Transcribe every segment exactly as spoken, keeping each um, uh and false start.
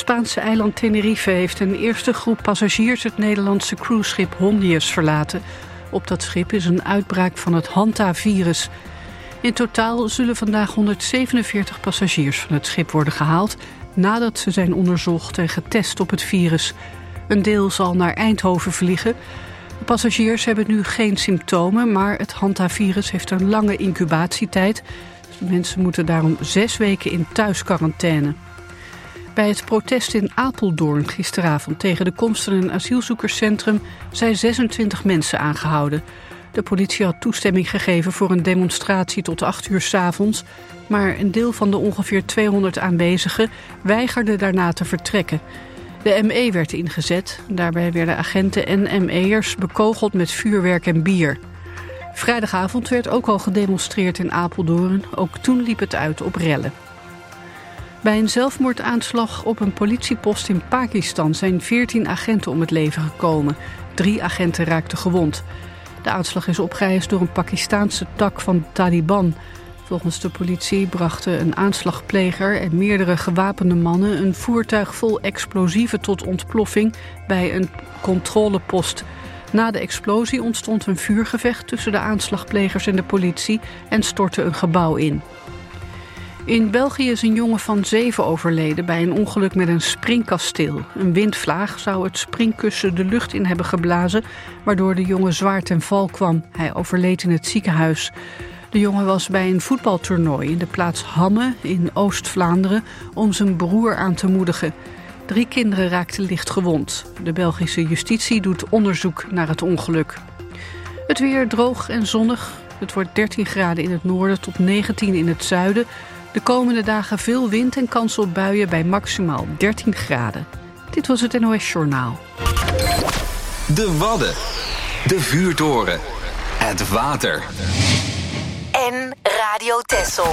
Spaanse eiland Tenerife heeft een eerste groep passagiers het Nederlandse cruiseschip Hondius verlaten. Op dat schip is een uitbraak van het Hanta-virus. In totaal zullen vandaag honderdzevenenveertig passagiers van het schip worden gehaald nadat ze zijn onderzocht en getest op het virus. Een deel zal naar Eindhoven vliegen. De passagiers hebben nu geen symptomen, maar het Hanta-virus heeft een lange incubatietijd. De mensen moeten daarom zes weken in thuisquarantaine. Bij het protest in Apeldoorn gisteravond tegen de komst van een asielzoekerscentrum zijn zesentwintig mensen aangehouden. De politie had toestemming gegeven voor een demonstratie tot acht uur 's avonds, maar een deel van de ongeveer tweehonderd aanwezigen weigerde daarna te vertrekken. De M E werd ingezet. Daarbij werden agenten en M E'ers bekogeld met vuurwerk en bier. Vrijdagavond werd ook al gedemonstreerd in Apeldoorn. Ook toen liep het uit op rellen. Bij een zelfmoordaanslag op een politiepost in Pakistan zijn veertien agenten om het leven gekomen. Drie agenten raakten gewond. De aanslag is opgeëist door een Pakistaanse tak van de Taliban. Volgens de politie brachten een aanslagpleger en meerdere gewapende mannen een voertuig vol explosieven tot ontploffing bij een controlepost. Na de explosie ontstond een vuurgevecht tussen de aanslagplegers en de politie en stortte een gebouw in. In België is een jongen van zeven overleden bij een ongeluk met een springkasteel. Een windvlaag zou het springkussen de lucht in hebben geblazen, waardoor de jongen zwaar ten val kwam. Hij overleed in het ziekenhuis. De jongen was bij een voetbaltoernooi in de plaats Hamme in Oost-Vlaanderen om zijn broer aan te moedigen. Drie kinderen raakten licht gewond. De Belgische justitie doet onderzoek naar het ongeluk. Het weer droog en zonnig. Het wordt dertien graden in het noorden tot negentien in het zuiden. De komende dagen veel wind en kans op buien bij maximaal dertien graden. Dit was het N O S Journaal. De Wadden. De vuurtoren. Het water. En Radio Texel.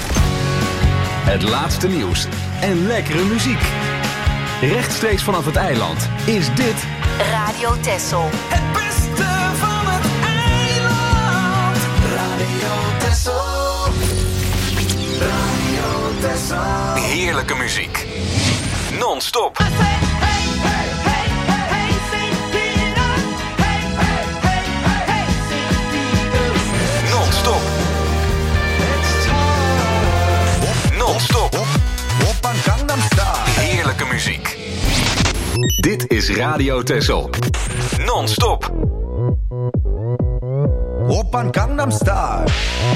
Het laatste nieuws en lekkere muziek. Rechtstreeks vanaf het eiland is dit Radio Texel. Het beste van het eiland. Radio Texel. Radio Texel. heerlijke muziek. Non-stop. Non-stop. Non-stop. Heerlijke muziek. Dit is Radio Texel. Non-stop. Oppan Gangnam Style.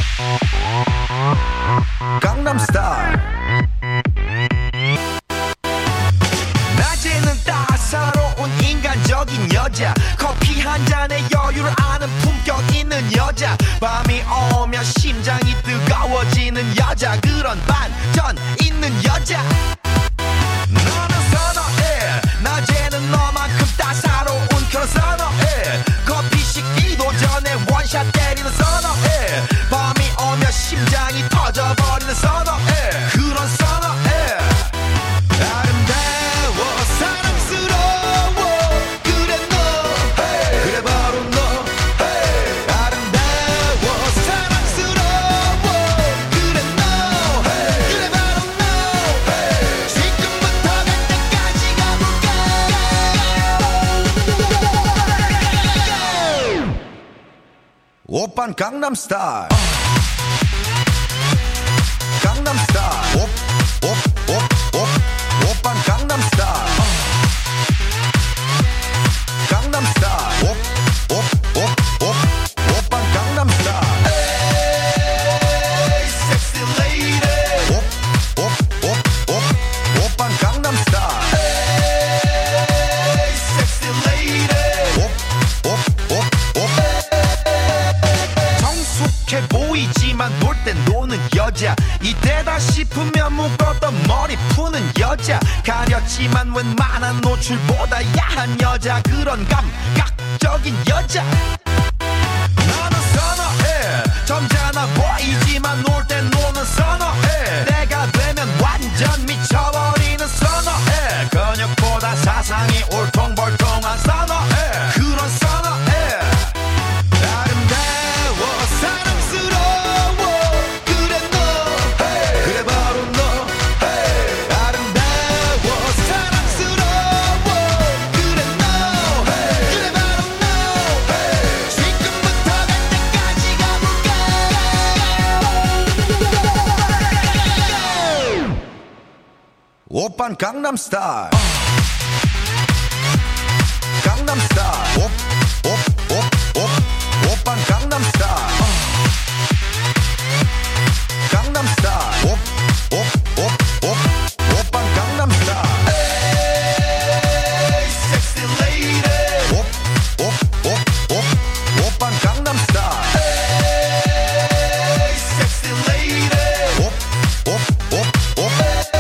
Gangnam Style. 낮에는 따사로운 인간적인 여자 커피 한 잔에 여유를 아는 품격 있는 여자 밤이 오면 심장이 뜨거워지는 여자 그런 반전 있는 여자 너는 선어해 낮에는 너만큼 따사로운 그런 선어해 커피 식기도 전에 원샷 때리는 선어해 밤이 오면 심장이 터져버리는 선어해 그런 선어해 아름다워 사랑스러워 그래 너 hey. 그래 바로 너 hey. 아름다워 사랑스러워 그래 너 hey. 그래 바로 너 hey. 지금부터 갈 때까지 가볼까 오빤 강남 스타일 강남 스타일 옵옵옵옵 오빤 강남 스타일 강남 스타일 옵옵옵옵 오빤 강남 스타일 에이 섹시 레이디 옵옵옵옵 오빤 강남 스타일 에이 섹시 레이디 옵옵옵옵 성숙해 보이지만 놀 땐 노는 여자 이때다 싶으면 묶었던 머리 푸는 여자 가렸지만 웬만한 노출보다 야한 여자 그런 감각적인 여자 너는 선어해 점잖아 보이지만 놀 땐 노는 선어해 내가 되면 완전 미쳐버리는 선어해 근육보다 사상이 울퉁불퉁한 선어해 그런 선어해 아름다워 사랑스러워 그래 너 hey. 그래 바로 너 hey. 아름다워 사랑 Oppan Gangnam Style. Gangnam Style. Op, op, op, op. Oppan Gangnam Style. Gangnam Style. Op, op, op, op. Oppan Gangnam Style. Hey, sexy lady. Op, op, op, op. Oppan Gangnam Style. Hey, sexy lady. Op, op, op, op.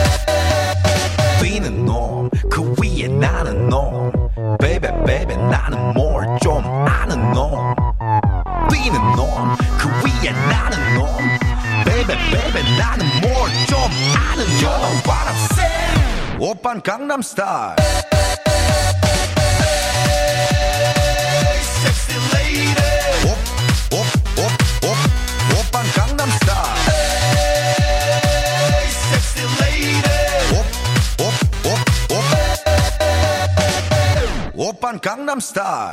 Being norm, 그위에 나는 norm. Baby, baby, 나는 more 좀 아는 norm. Being norm, 그위에 나는 norm. Baby, baby, 나는 more 좀 아는 norm. You know what I'm saying? 오빤 Gangnam Style. Hey, sexy lady. 옵, 옵, 옵, 옵. 오빤 Gangnam Style. Hey, sexy lady. 옵, 옵, 옵, 옵. 오빤 Gangnam Style.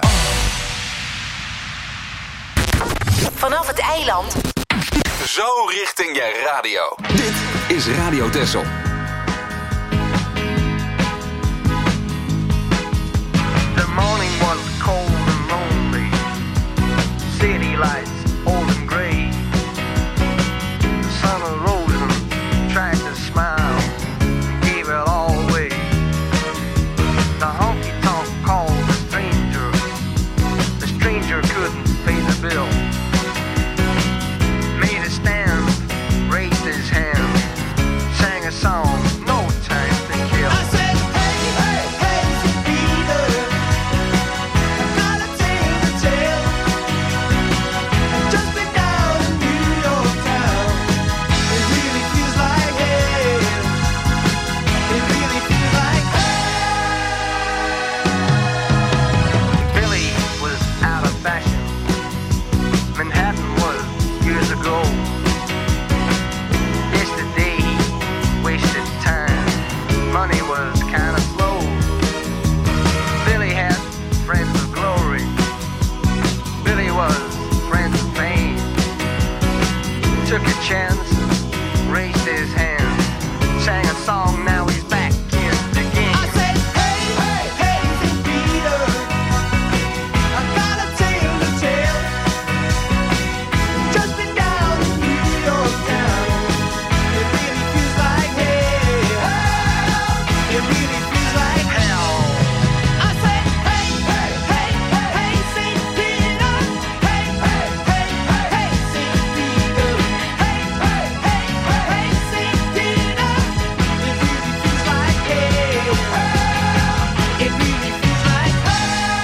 Vanaf het eiland. Zo richting je radio. Dit is Radio Texel. The morning was cold and lonely. City lights old and gray. The sun arose and tried to smile. Gave it all away. The honky-tonk called the stranger. The stranger couldn't pay the bill. Made a stand, raised his hand, sang a song, no time to kill. I said, hey, hey, hey, Peter, got a tale to tell. Just been down in New York town. It really feels like hell. It really feels like hell. Billy was out of fashion. Manhattan was years ago. Yesterday he wasted time. Money was kinda slow. Billy had friends of glory. Billy was friends of pain. Took a chance, raised his hand, sang a song, now he's back in the game. I said, hey, hey, hey, Saint Peter, I got a tale to tell. Just been down in New York town. It really feels like hell. It really feels like hell. I said, hey, hey, hey, hey, Saint Peter. Hey, hey, hey, hey, Saint Peter. Hey, hey, hey, hey, Saint Peter. It really feels like hell. It really feels like hell.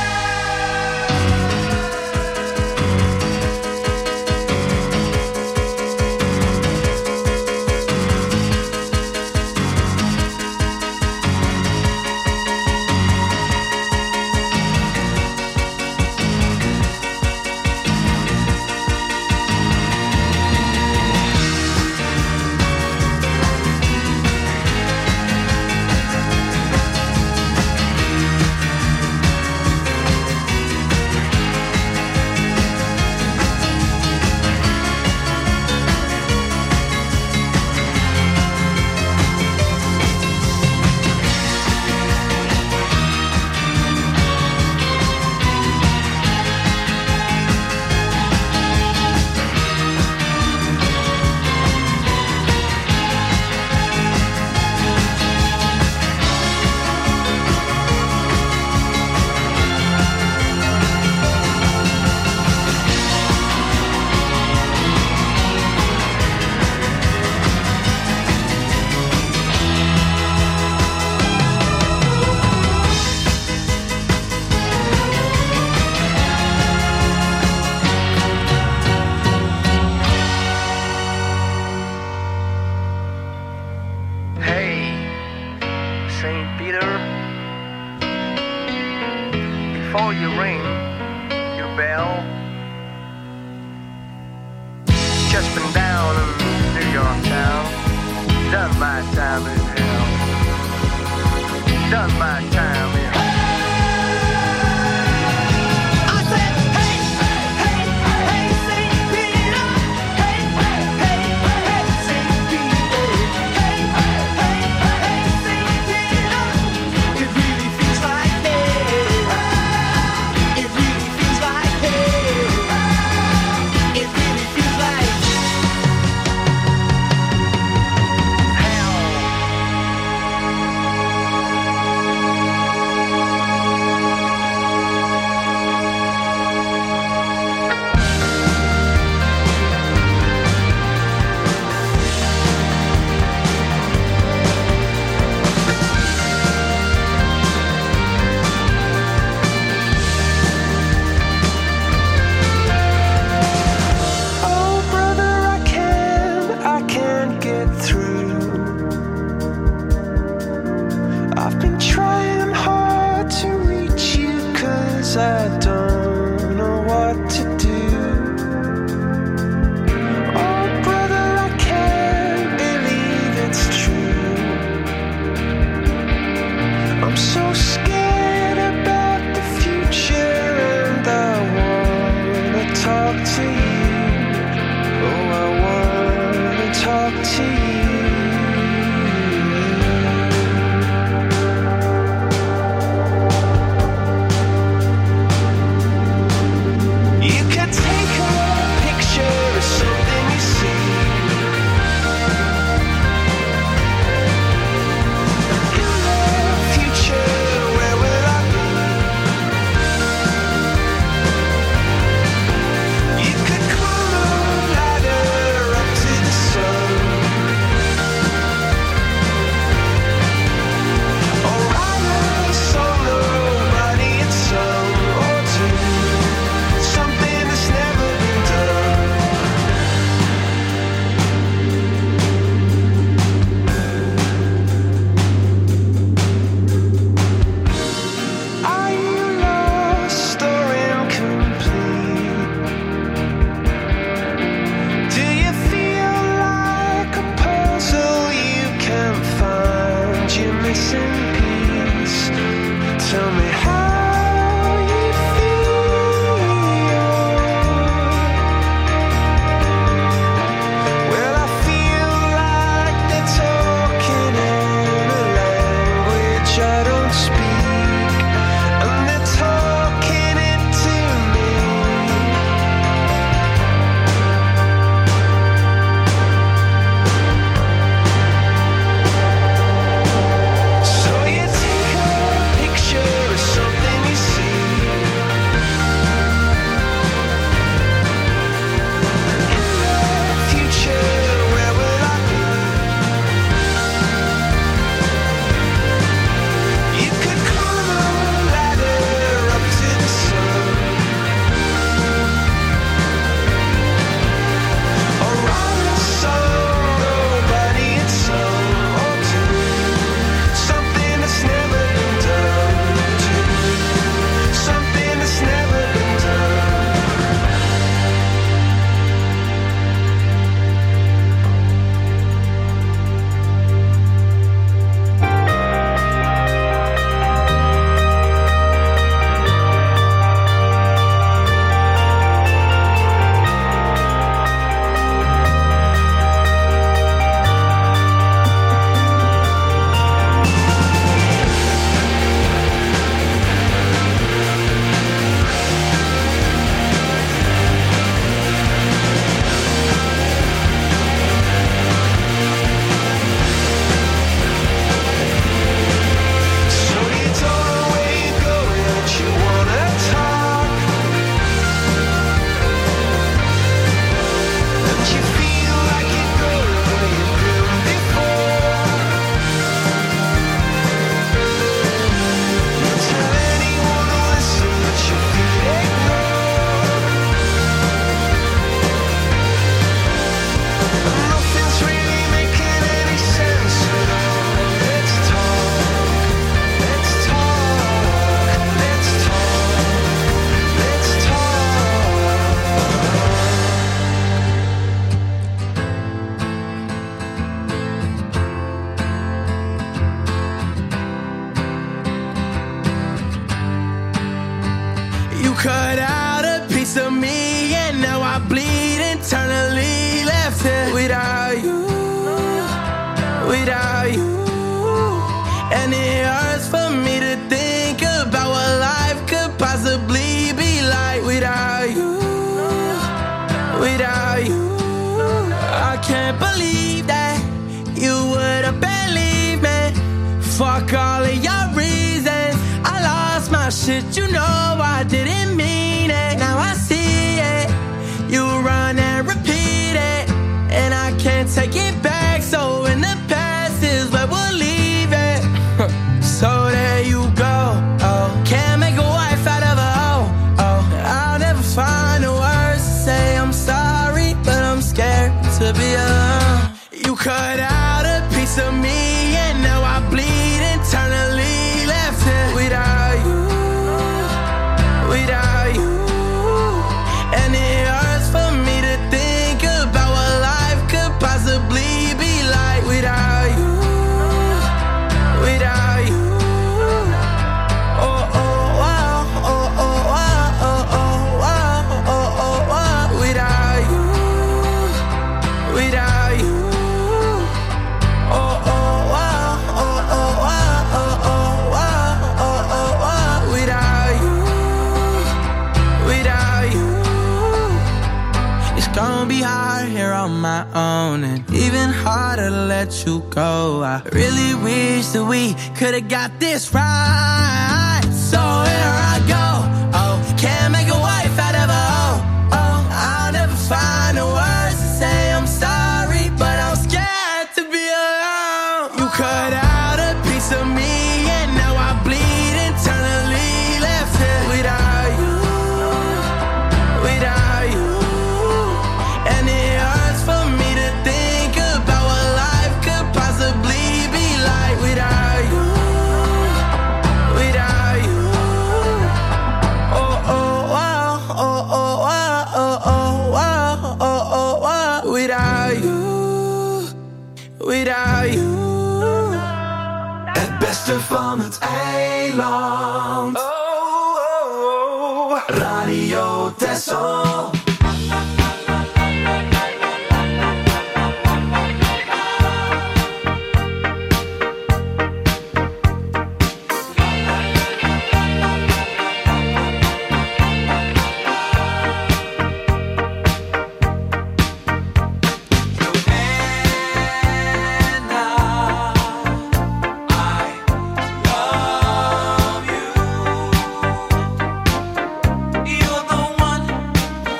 Hey, Saint Peter, before you ring your bell, just been down in New York town, done my time in hell, done my time in hell. I said, hey, hey, hey, Saint Peter, hey, hey, hey, Saint Peter, hey, hey, hey, Saint Peter. I'm so scared about the future, and I wanna talk to you. Oh, I wanna talk to you. You can take a picture of something you see. In the future, where will I be? You could climb a ladder up to the sun, or ride a solo riding in some, or do something that's never been done. Are you lost or incomplete? Do you feel like a puzzle you can't find your missing piece? Tell me how you feel. Well, I feel like they're talking in a language I don't speak, and they're talking it to me. So you take a picture of something you see. In the future, where will I be? You could climb a ladder up to the sun, or ride a solo riding in some, or do something that's never been done. Do something that's never been done. So you don't know where you're going, but you wanna talk, and you feel like you're going where you've been before. You tell anyone to listen, but you feel ignored, and nothing's really making any sense at all. Let's talk, let's talk, let's talk, let's talk. You cut out a piece of me, and now I bleed internally. Left here without you, without you. And it hurts for me to think about what life could possibly be like without you, without you. I can't believe that you would have believed me. Fuck all of your reasons. I lost my shit, you know I didn't mean it. Now I see it. You run and repeat it, and I can't take it back. So in the past is where we'll leave it. So there you go. Oh, can't make a wife out of a hoe. Oh, I'll never find the words to say I'm sorry, but I'm scared to be alone. You cut out a piece of me, and now I bleed internally. Left here without you, without you. And it hurts for me to think about what life could possibly let you go. I really wish that we could've got this right. So here I go. Oh, can't make a wife out of a hoe. Oh, I'll never find the words to say I'm sorry, but I'm scared to be alone. You cut out a piece of me, and now I bleed internally. Left here without you, without you. And it hurts for me to think about what life could possibly be like without you, without you. Oh, oh, wow, oh, oh, wow, oh, oh, wow, oh, oh, wow. Without you, without you. Het beste van het eiland. Oh, oh, oh. Radio Texel. You're the one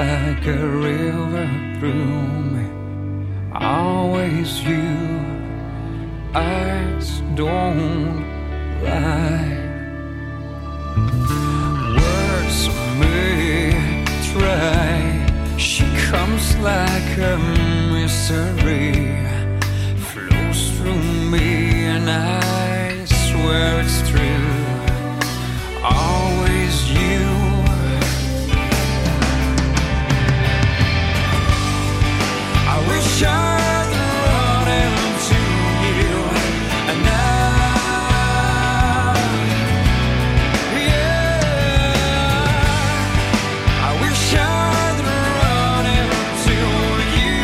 like a river through me. Always you, eyes don't lie. Words may try, she comes like a mystery, flows through me and I swear it's true. Always you. I wish I'd run into you and now, yeah. I wish I'd run into you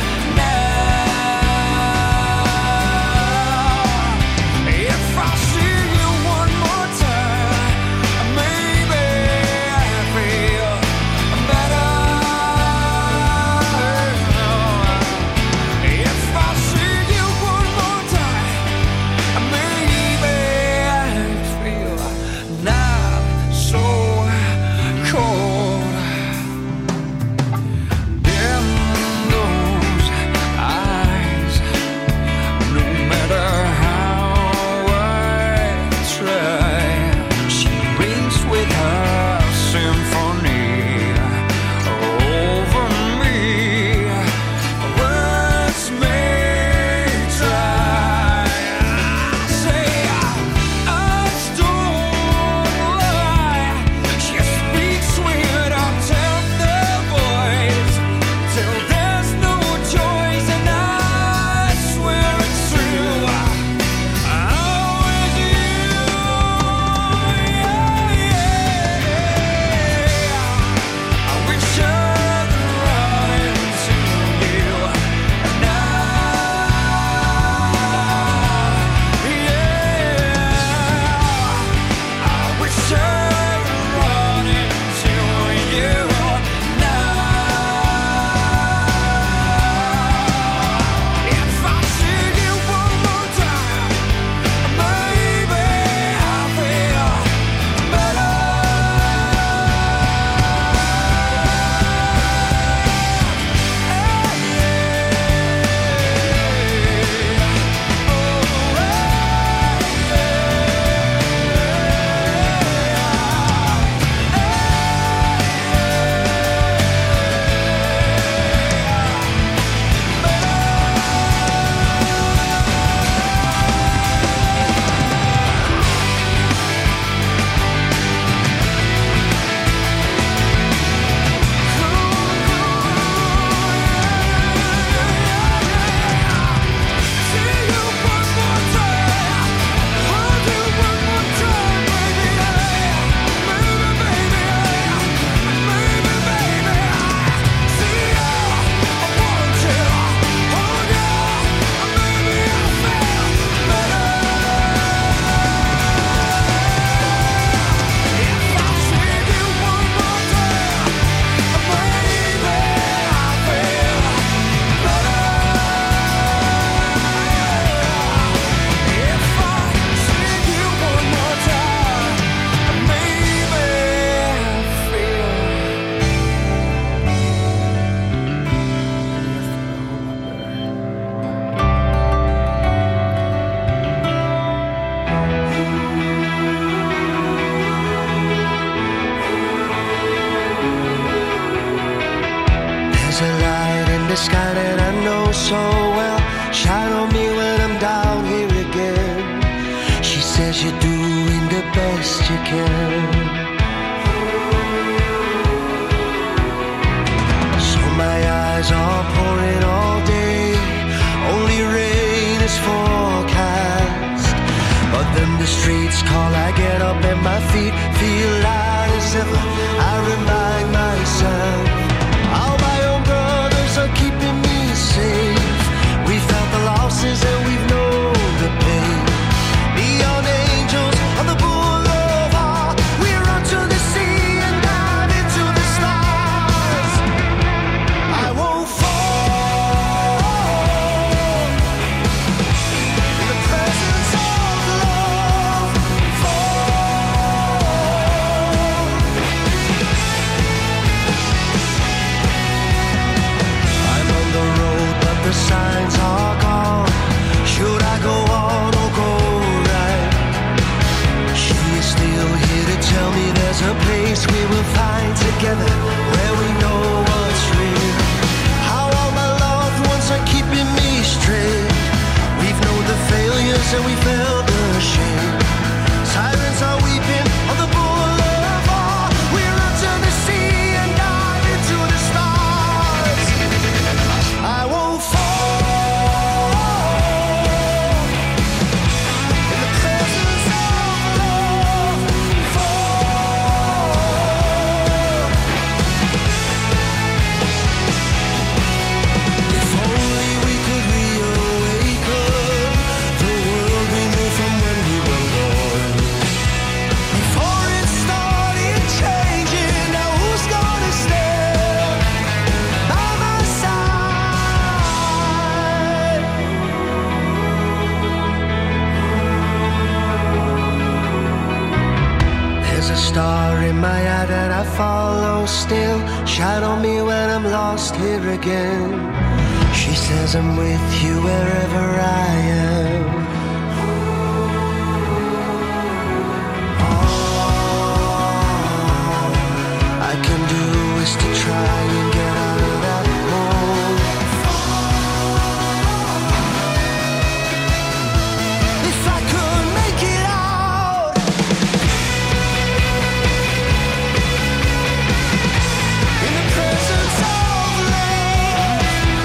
now. If I see you one more time, maybe I feel better. If I see you one more time, maybe I feel not so cold. Then those eyes, no matter how I try, she rings with her symphony over me. Words may try, say eyes don't lie. She speaks with a tender voice till there's no choice, and I swear it's true. Always you, yeah, yeah. I wish I'd run into you now, yeah. I wish I'd run into you now. If I see you one more time, maybe I feel better. There's a light in the sky that I know so well. Shine on me when I'm down here again. She says you're doing the best you can. So my eyes are pouring all day. Only rain is forecast. But then the streets call, I get up and my feet feel light as ever. I remind myself all my own brothers are keeping me safe. We felt the losses and we've known the pain. Neon angels on the boulevard. We run to the sea and dive into the stars. I won't fall in the presence of love. Fall follow still. Shine on me when I'm lost here again. She says I'm with you wherever I am. All I can do is to try and get out of that hole. If I could make it out in the presence of love,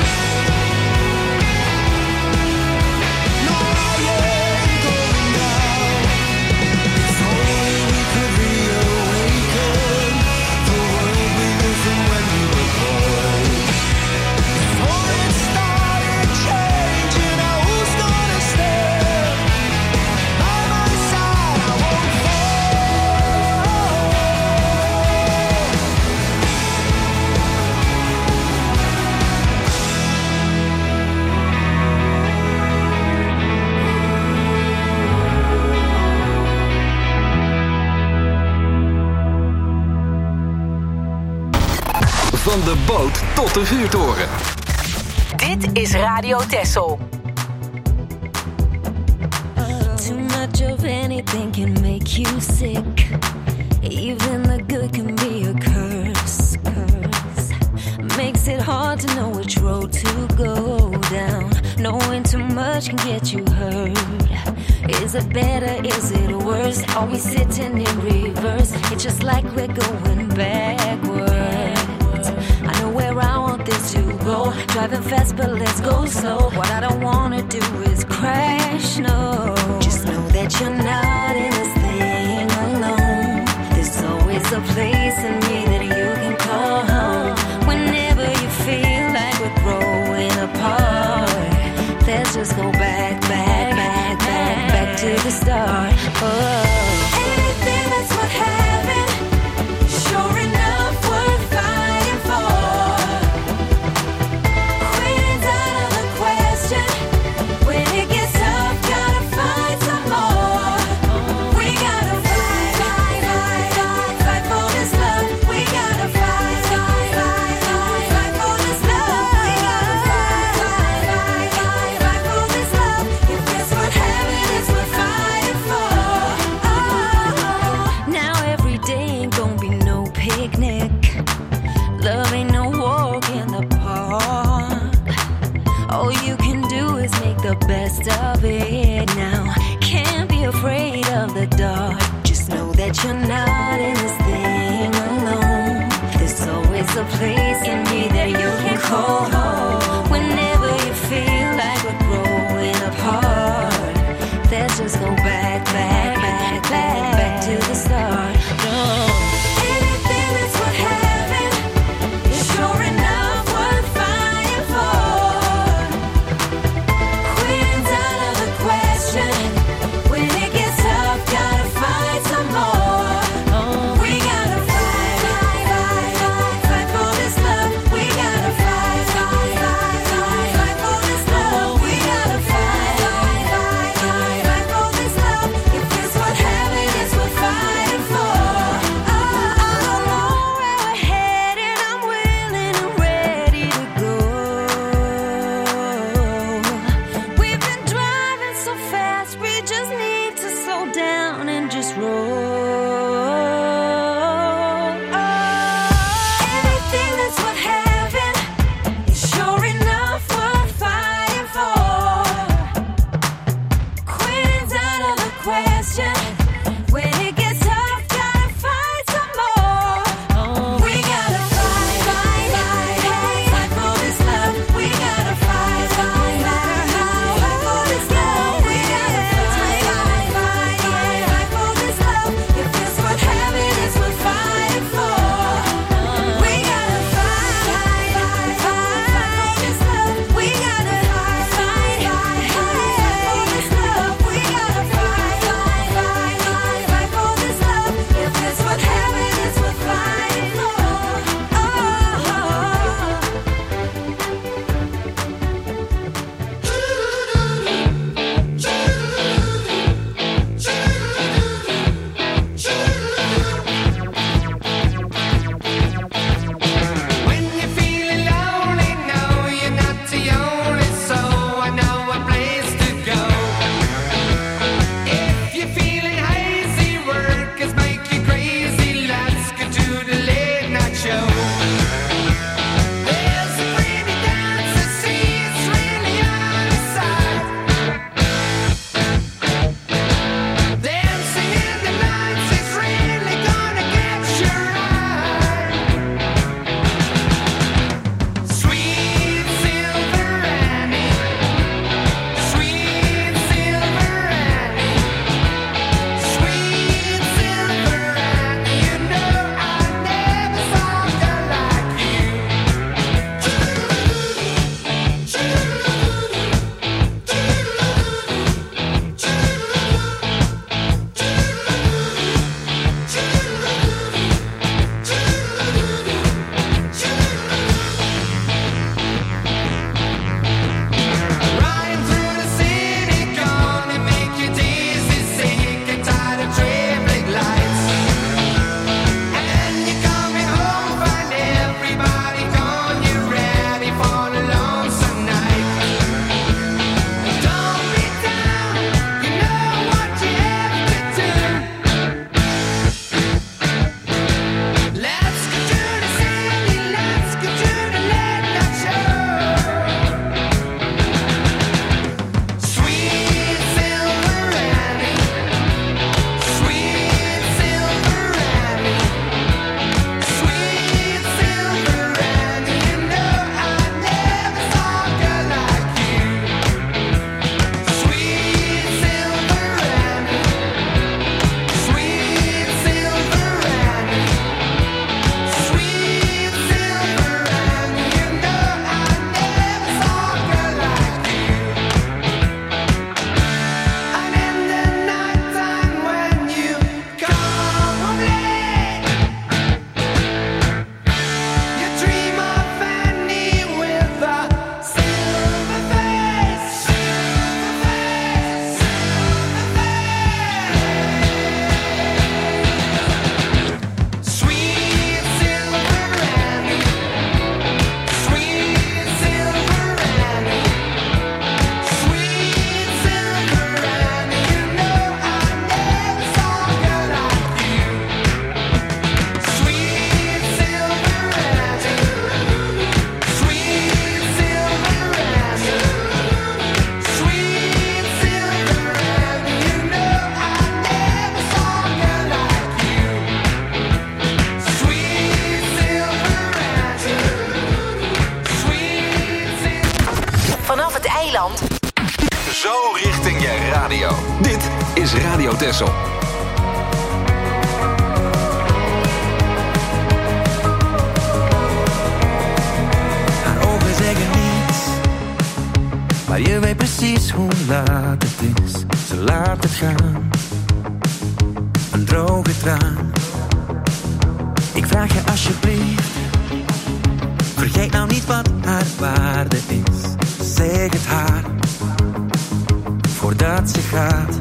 no, I ain't going down. If only we could reawaken the world we knew from when we were boys. Before it started changing, now who's gonna stand by my side? I won't Van de boot tot de vuurtoren. Dit is Radio Texel. Too much of anything can make you sick. Even the good can be a curse. Curse makes it hard to know which road to go down. Knowing too much can get you hurt. Is it better? Is it worse? Are we sitting in reverse? It's just like we're going backwards. I know where I want this to go. Driving fast, but let's go slow. What I don't wanna do is crash, no. Just know that you're not in this thing alone. There's always a place in me that you can call home. Whenever you feel like we're growing apart, let's just go back, back, back, back, back to the start. Oh. Anything that's what happened, sure enough, worth fighting for. Quitting's out of the question. When it gets tough, gotta find some more. We gotta fight, fight, fight, fight, fight for this love. We gotta fight, fight, fight, fight, fight for this love. We gotta fight, fight, fight, fight, fight for this love. If that's what heaven is, we're fighting for. Oh, now every day ain't gonna be no picnic. Love ain't no walk in the park. All you can do is make the best of it now. Can't be afraid of the dark. Just know that you're not in this thing alone. There's always a place in me that you can call home. Whenever you feel like we're growing apart, let's just go back, back, back, back, back to the start. No. Anything that's what happened is sure enough worth fighting for. Quitting's out of the question. When it gets tough, gotta find some more. We gotta fight, fight, fight, fight, fight for this love. We gotta fight, fight, eiland. Zo richting je radio. Dit is Radio Texel. Haar ogen zeggen niets, maar je weet precies hoe laat het is. Ze laat het gaan, een droge traan. Ik vraag je alsjeblieft, vergeet nou niet wat haar waarde is. Zeg het haar, voordat ze gaat.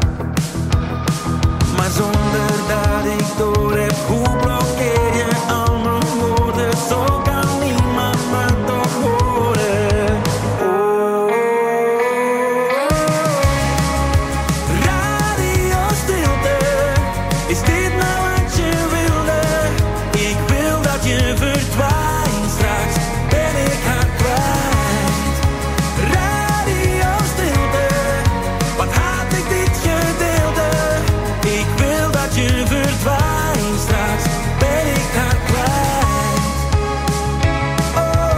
Maar zonder dat ik door heb, hoe blokkeer je al mijn woorden? Zo kan niemand me toch horen. Oh. Radio stilte, is dit nou wat je wilde? Ik wil dat je verdwijnt, straks ben ik haar kwijt. Radio stilte, wat haat ik dit gedeelte? Ik wil dat je verdwijnt, straks ben ik haar kwijt. Oh,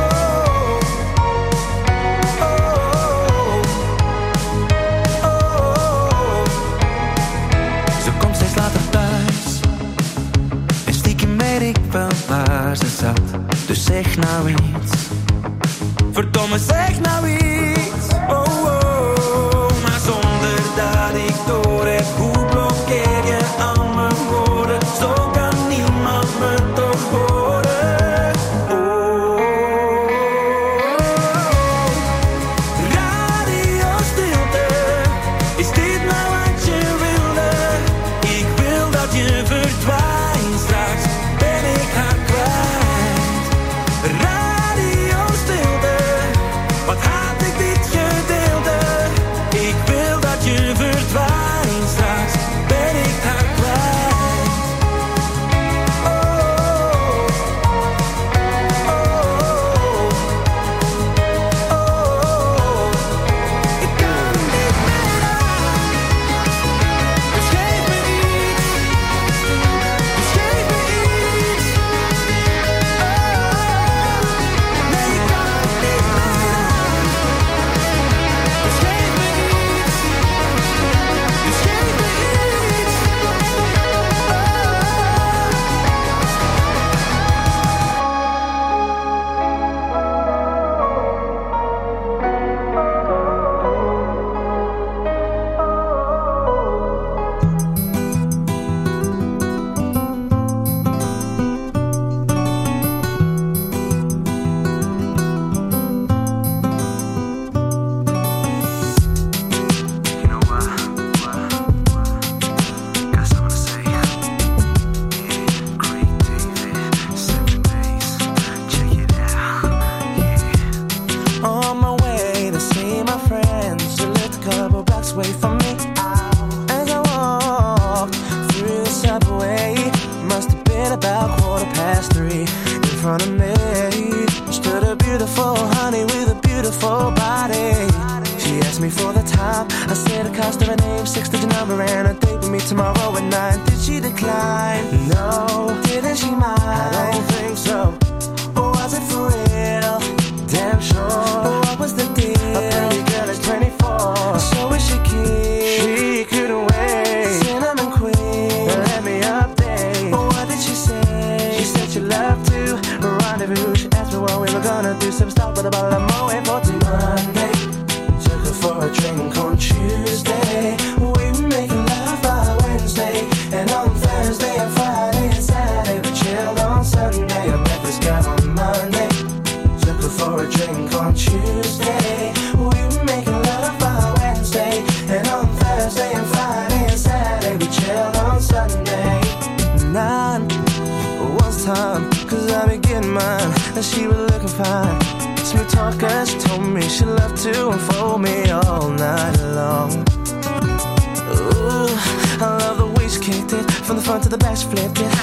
oh, oh. Ze komt steeds later thuis en stiekem weet ik wel waar ze zat. Dus zeg nou iets, verdomme zeg nou iets. Oh, oh, maar zonder dat ik door heb, hoe blokkeer je al mijn woorden? Zo kan niemand me toch horen. Oh, radio stilte, is dit nou wat je wilde? Ik wil dat je verdwijnt, straks ben ik haar kwijt. Radio stilte, wat haat ik dit gedeelte? Ik wil dat je verdwijnt, straks ben ik haar kwijt. Oh, oh, oh, ik kan niet meer aan. Dus geef me iets, dus geef me iets. Oh, nee, ik kan niet meer aan. Dus geef me iets, dus geef me iets. You know what? Got something to say. Yeah, great David, seven days. Check it out. Yeah. On my way to see my friends, she lived a couple blocks away from me. As I walked through the subway, must have been about quarter past three. In front of me stood a beautiful honey with a beautiful body. She asked me for the time. I said the cost of her name, six-digit number, and a date with me tomorrow at nine. Did she decline? No. Didn't she mind? I don't think so. Or was it for real? Damn sure. What was the deal? A pretty girl is twenty-four. So is she keen? She couldn't wait. Cinnamon queen, let me update. What did she say? She said she loved to rendezvous. She asked me what we were gonna do. Some stop with a bottle of Moët for two Monday. Took her for a drink on Tuesday. We were making love by Wednesday. And on Thursday and Friday and Saturday we chilled on Sunday. I met this girl on Monday. Took her for a drink on Tuesday. We were making love by Wednesday. And on Thursday and Friday and Saturday we chilled on Sunday. Nine was time, cause I be getting mine. And she was looking fine. Smooth talker, she told me she loved to unfold me all night long. Ooh, I love the way she kicked it. From the front to the back, she flipped it.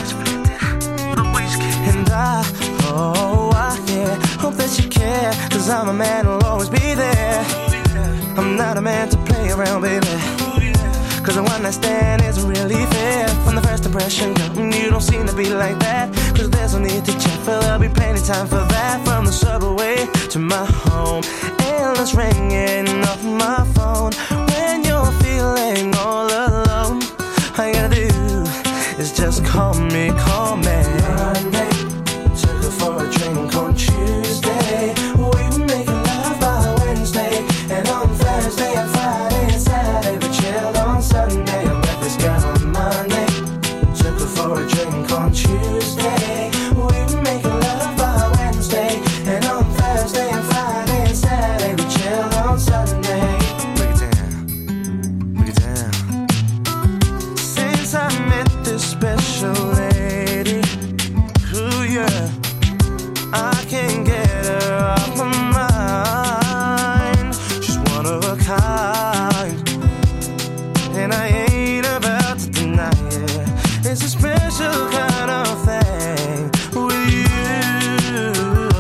And I, oh, I, yeah, hope that you care. Cause I'm a man who'll always be there. I'm not a man to play around, baby. Cause a one night stand isn't really fair. From the first impression, girl, you don't seem to be like that. Cause there's no need to check, for there'll be plenty time for that. From the subway to my home voicemail is ringing off my phone. When you're feeling all alone, all you gotta do is just call me, call me. Monday, took her for a drink on Tuesday. We were making love by Wednesday, and on Thursday and Friday and Saturday we chilled on Sunday. I met this girl on Monday, took her for a drink on Tuesday. We were making love by Wednesday, and on Thursday and Friday and Saturday we chilled on Sunday. Break it down, break it down. Since I met this special lady, ooh yeah, I can't get her off my mind. She's one of a kind, and I ain't about to deny it. It's a special kind of thing with you.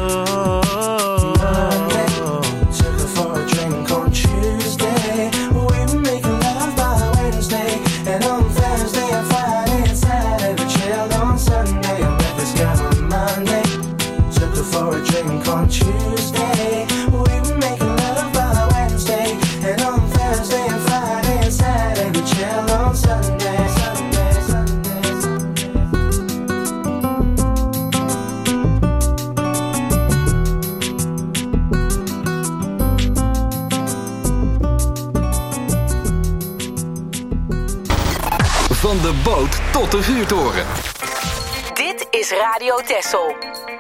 Monday, took her for a drink on Tuesday. We were making love by Wednesday, and on Thursday and Friday and Saturday we chilled on Sunday. I met this girl on Monday, took her for a drink on Tuesday. We were making love by Wednesday, and on Thursday and Friday and Saturday we chilled on Sunday. Sunday, Sunday, Sunday. Van de boot tot de vuurtoren. Dit is Radio Texel.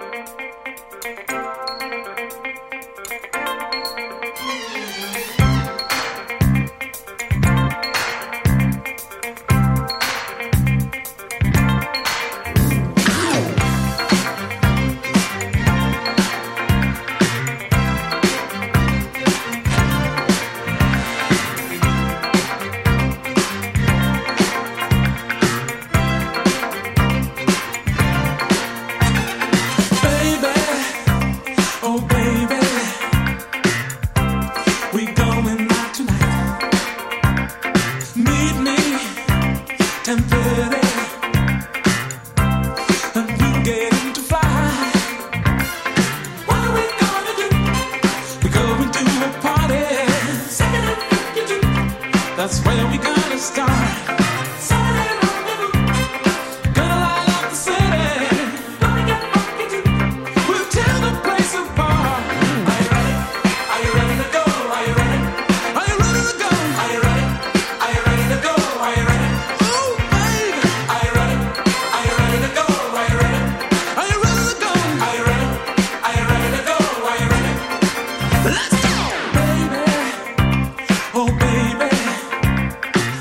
That's where we gonna start. Gonna light up the city. Gonna get funky too. We'll tear the place apart. Are you ready? Are you ready to go? Are you ready? Are you ready to go? Are you ready? Are you ready to go? Are you ready? Oh baby. Are you ready? Are you ready to go? Are you ready? Are you ready to go? Are you ready? Are you ready to go? Are you ready? Let's go, baby. Oh baby.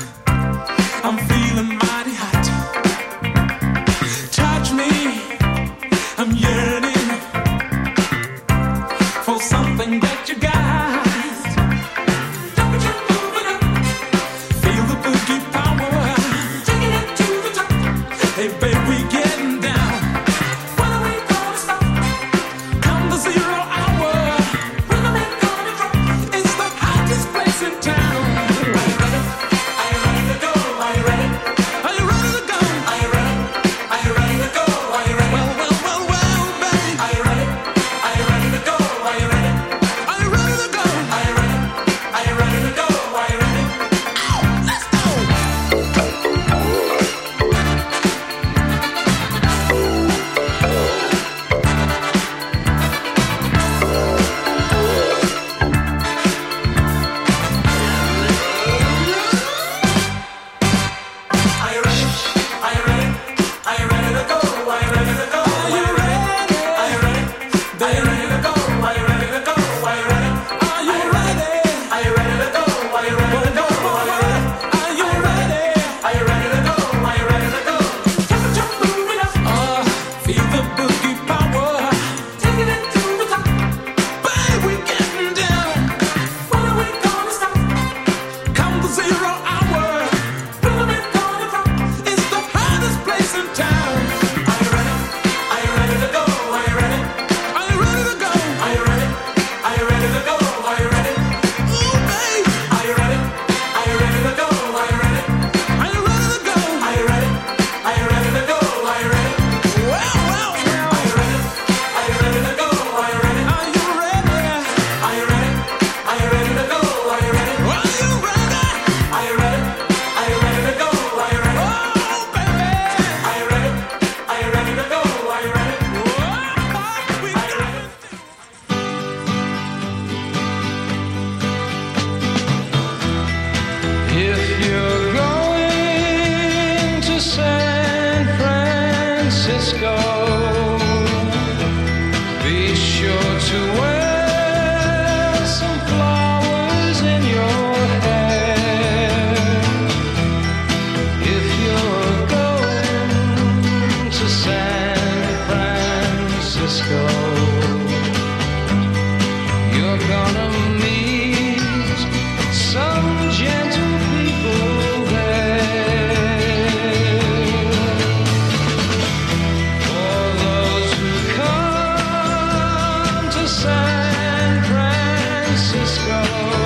Francisco.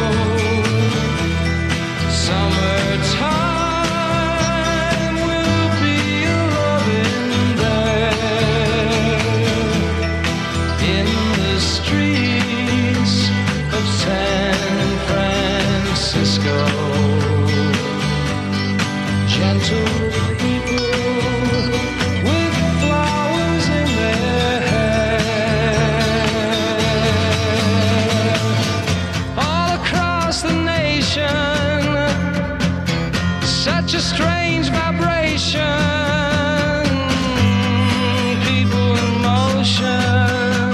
Summertime will be loving there in the streets of San Francisco. Gentle people with flowers in their hair. All across the nation, such a strange vibration. People in motion.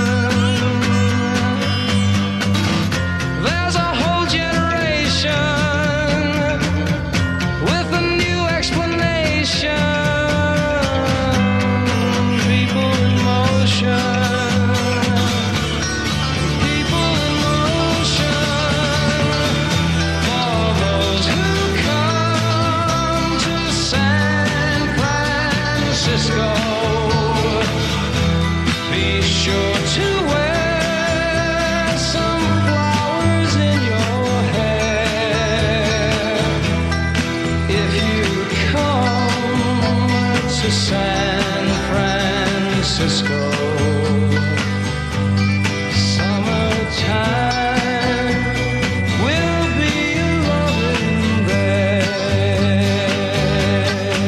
There's a whole generation with a new explanation. People in motion. People in motion. For those who come to San Francisco, be sure to wear some flowers in your hair. If you come to San Francisco, summertime will be loving there.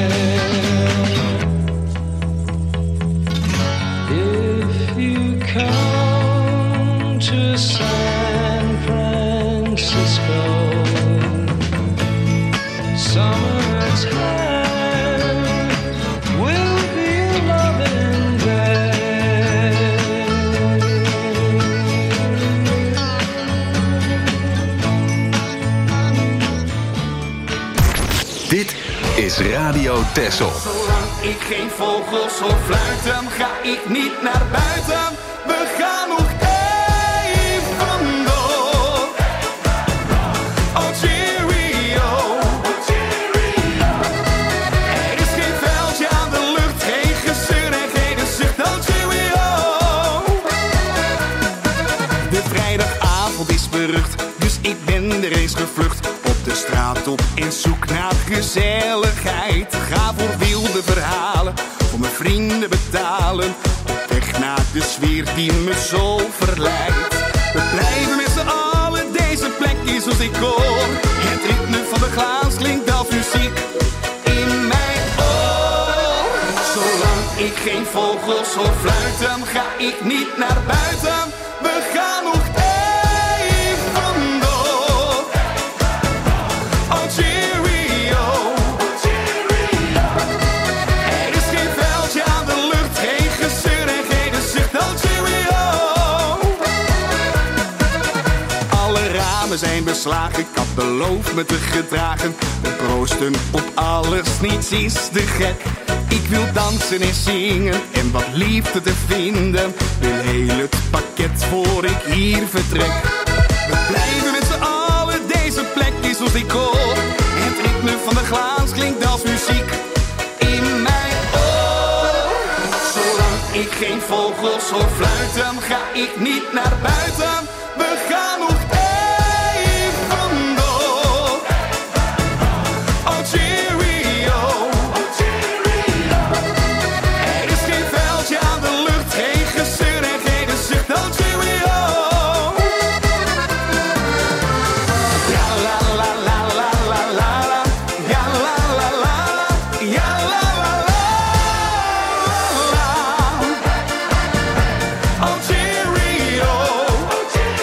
If you come to San Francisco, summertime will be loving there. Dit is Radio Texel. Zolang ik geen vogels hoor fluiten, ga ik niet naar buiten. We gaan nog even door. Oh cheerio. Er is geen veldje aan de lucht, geen gezeur en geen zucht. Oh cheerio. De vrijdagavond is berucht, dus ik ben er eens gevlucht. Op de straat op in zoek naar gezelligheid. Ga voor wilde verhalen, voor mijn vrienden betalen. Op weg naar de sfeer die me zo verleidt. We blijven met z'n allen, deze plek is als ik hoor. Het ritme van de glaas klinkt als muziek in mijn oor. Zolang ik geen vogels hoor fluiten, ga ik niet naar buiten. We gaan nog even door. Oh cheerio. Er is geen veldje aan de lucht, geen gezeur en geen zucht. Oh cheerio. Alle ramen zijn beslagen, ik had beloofd me te gedragen. We proosten op alles, niets is te gek. Ik wil dansen en zingen en wat liefde te vinden. Wil heel het pakket voor ik hier vertrek. We blijven met z'n allen, deze plek is als ik hoor. Het ritme van de glaas klinkt als muziek in mijn oor. Zolang ik geen vogels hoor fluiten, ga ik niet naar buiten. We gaan nog even door. Oh cheerio. Er is geen veldje aan de lucht, geen gezeur en geen zucht. Oh cheerio. Ja la la la la la la la. Ja la la la la. Ja la la la la. Oh cheerio.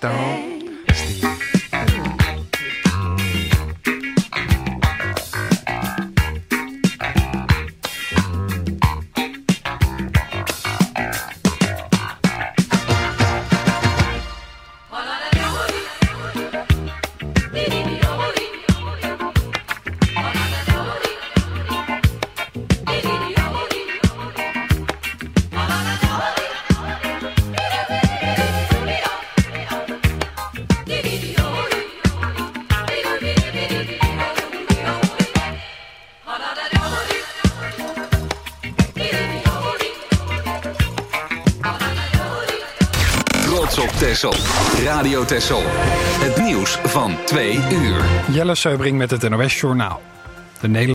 Stone. Texel. Radio Texel. Het nieuws van twee uur. Jelle Seubring met het N O S Journaal. De Nederlandse